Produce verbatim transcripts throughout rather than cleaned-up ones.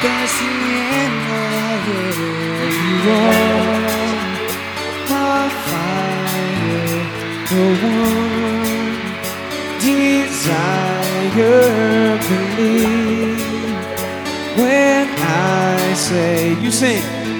dancing in the air. You are my fire, the one desire. Believe when I say, you sing.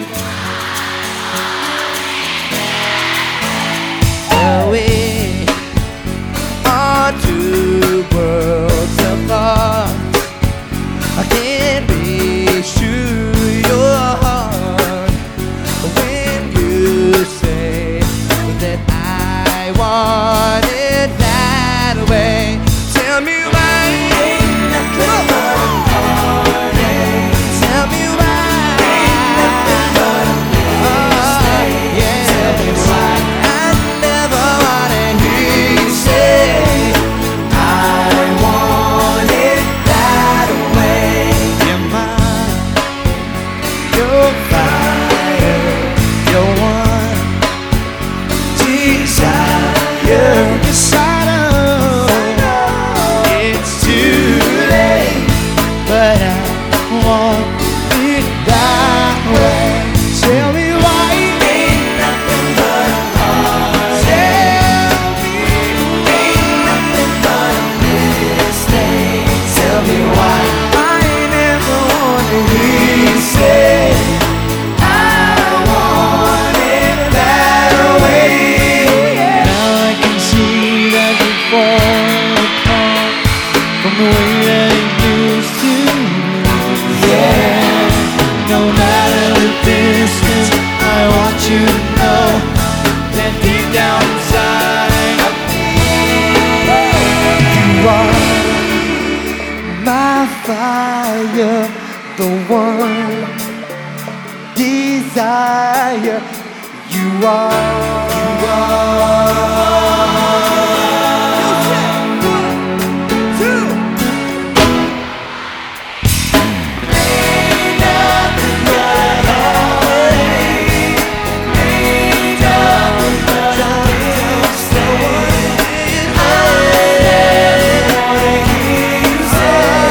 We are two worlds apart. I can't reach to your heart when you say that I want it that way. Tell me why. Ain't nothing but a heartache. Tell me why. Ain't nothing but a mistake. Yeah. Tell me why. I never wanna hear you say I want it that way. You're mine, you're fire, you're one desire. Yes, I know it's too late, but I want it that way. Tell me why. Ain't nothing but a heartache. Tell me. Ain't nothing but a mistake. Tell me why. I never wanna hear you say I want it that way. Now I can see that you fall apart from the way that it used to. Yeah, no matter the distance, I want you to know that deep down inside of me, you are my fire, the one desire. You are. You are. One, two. Ain't nothing but a heartache. Ain't nothing but a mistake. I never wanna hear you say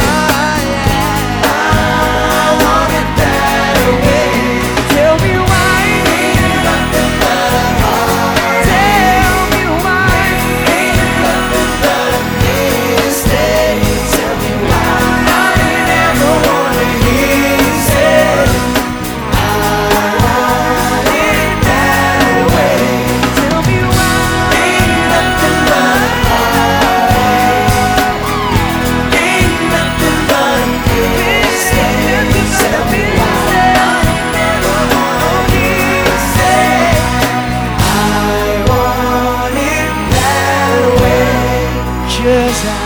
I want it that way. Tell me why. Ain't nothing but a heartache. Tell me why. Ain't nothing but a mistake. Tell me why. I never wanna hear you say I want it that way. Tell me why. Ain't nothing but a heartache. Ain't nothing but a mistake. Tell me why. I never wanna hear you say I want it that way. 'Cause I